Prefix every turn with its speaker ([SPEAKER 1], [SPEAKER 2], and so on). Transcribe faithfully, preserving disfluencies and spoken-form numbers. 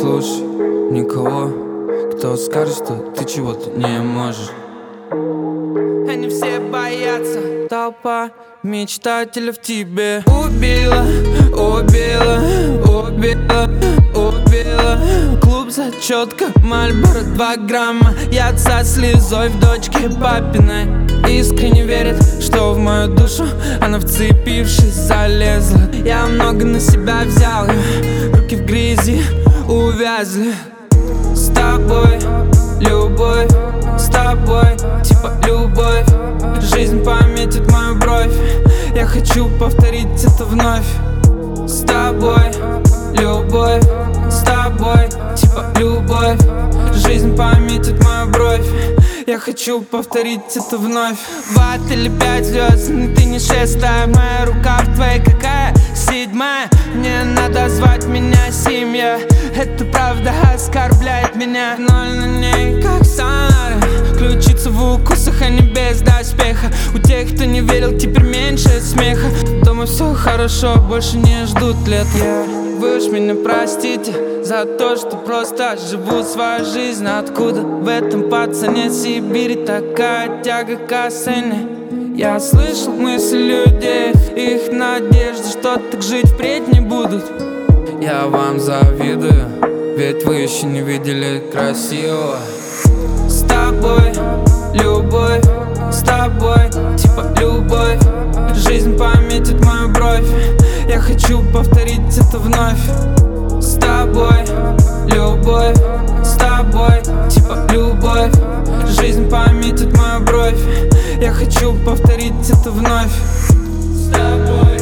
[SPEAKER 1] слушай никого, кто скажет, что ты чего-то не можешь. Они все боятся, толпа мечтателя в тебе. Убила, убила, убила, убила. Клуб, зачетка, Мальборо, два грамма. Яд со слезой в дочке папиной. Искренне верит, что в мою душу она, вцепившись, залезла. Я много на себя взял, руки в грязи увязли. С тобой любовь, с тобой типа любовь. Жизнь пометит мою бровь, я хочу повторить это вновь. С тобой любовь, с тобой типа любовь. Жизнь пометит мою бровь, я хочу повторить это вновь. Ват или пять звезд, но ты не шестая. Моя рука в твоей, какая седьмая. Мне надо звать меня семья. Это правда оскорбляет меня. Ноль на ней, как сонары. Ключица в укусах, а не без доспеха. У тех, кто не верил, теперь меньше смеха. Дома все хорошо, больше не ждут лет. yeah. Вы уж меня простите за то, что просто живу свою жизнь. Откуда в этом пацане Сибири такая тяга к сцене? Я слышал мысли людей, их надежды, что так жить впредь не будут. Я вам завидую, ведь вы еще не видели красивого. С тобой любовь, с тобой типа любовь. Жизнь пометит мою бровь, я хочу повторить это вновь. С тобой любовь, с тобой типа любовь. Жизнь пометит мою бровь, я хочу повторить это вновь. С тобой.